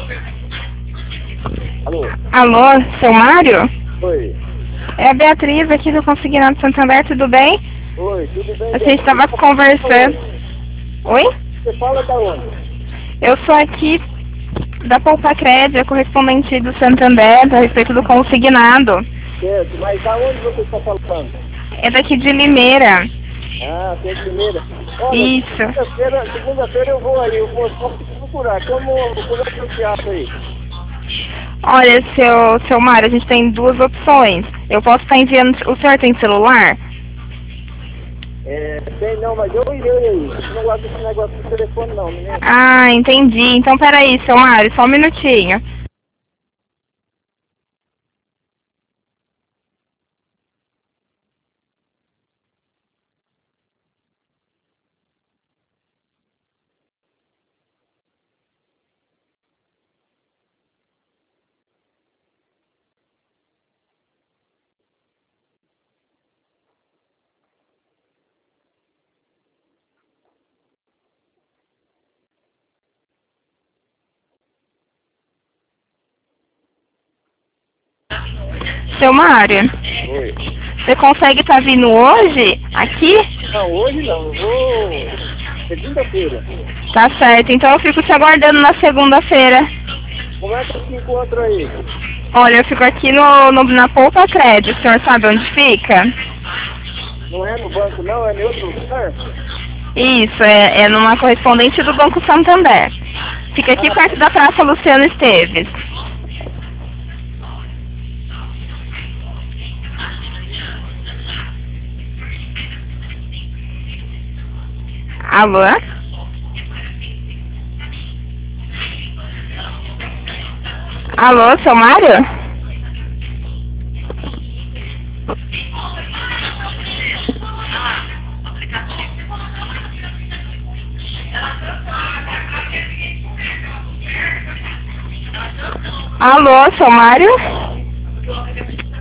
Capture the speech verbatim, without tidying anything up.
Alô? Alô, seu Mário? Oi. É a Beatriz aqui do Consignado Santander, tudo bem? Oi, tudo bem? A gente estava conversando. Oi? Você fala da onde? Eu sou aqui da Poupa Crédito, correspondente do Santander, a respeito do consignado. Certo, mas da onde você está falando? É daqui de Limeira. Ah, tem primeira. Olha, Isso. segunda-feira segunda-feira eu vou aí, eu vou só procurar. Como, como é que eu te acho aí? Olha, seu, seu Mário, a gente tem duas opções. Eu posso estar enviando... O senhor tem celular? É, tem não, mas eu irei aí. Eu não gosto desse negócio de telefone não, menino. Ah, entendi. Então, peraí, seu Mário, só um minutinho. Seu Mário, Oi. você consegue estar vindo hoje aqui? Não, hoje não, eu vou segunda-feira. Tá certo, então eu fico te aguardando na segunda-feira. Como é que eu te encontro aí? Olha, eu fico aqui no, no, na Poupa Crédito, o senhor sabe onde fica? Não é no banco não, é em outro lugar? Isso, é, é numa correspondente do Banco Santander. Fica aqui perto da Praça Luciano Esteves. Alô? Alô, seu Mário? Alô, seu Mário?